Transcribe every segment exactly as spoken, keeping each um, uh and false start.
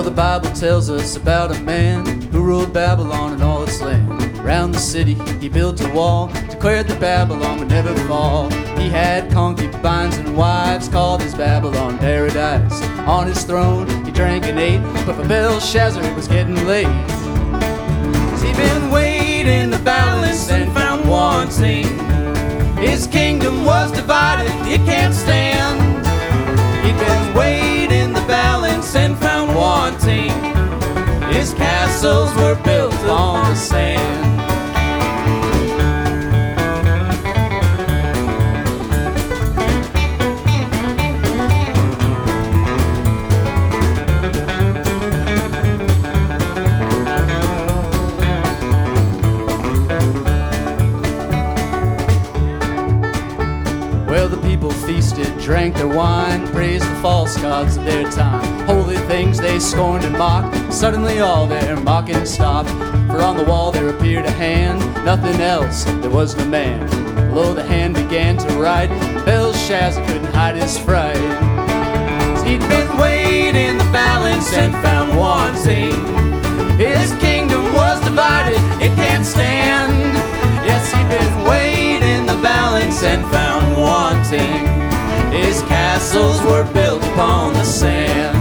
the Bible tells us about a man who ruled Babylon and all its land. Around the city he built a wall, declared that Babylon would never fall. He had concubines and wives, called his Babylon paradise. On his throne he drank and ate, but for Belshazzar it was getting late. 'Cause he'd been weighed in the balance and found wanting. His kingdom was divided, it can't stand. He'd been weighed in the balance and found wanting. His castles were built on the sand. Well, the people feasted, drank their wine, praised the false gods of their time. Holy things they scorned and mocked. Suddenly all their mocking stopped. For on the wall there appeared a hand, nothing else, there was no man. Below the hand began to write, Belshazzar couldn't hide his fright. 'Cause he'd been weighed in the balance and found wanting. His kingdom was divided, it can't stand. Yes, he'd been weighed in the balance and found wanting. His castles were built upon the sand.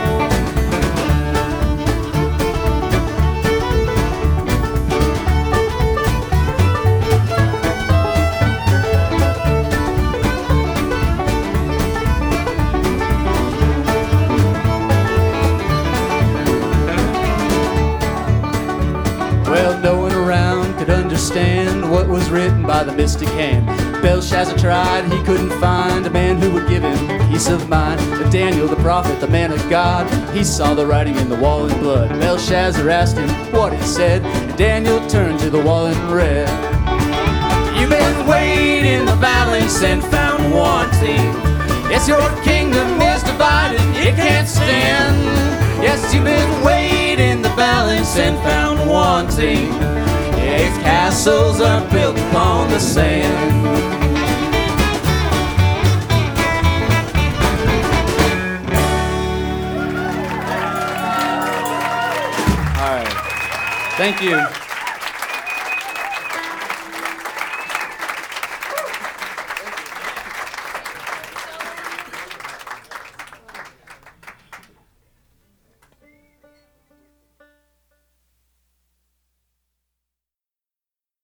Well, no one around could understand what was written by the mystic hand. Belshazzar tried, he couldn't find a man who would give him peace of mind. But Daniel the prophet, the man of God, he saw the writing in the wall in blood. Belshazzar asked him what he said, and Daniel turned to the wall and read, "You've been weighed in the balance and found wanting. Yes, your kingdom is divided, it can't stand. Yes, you've been weighed in the balance and found wanting. His castles are built upon the sand." All right. Thank you.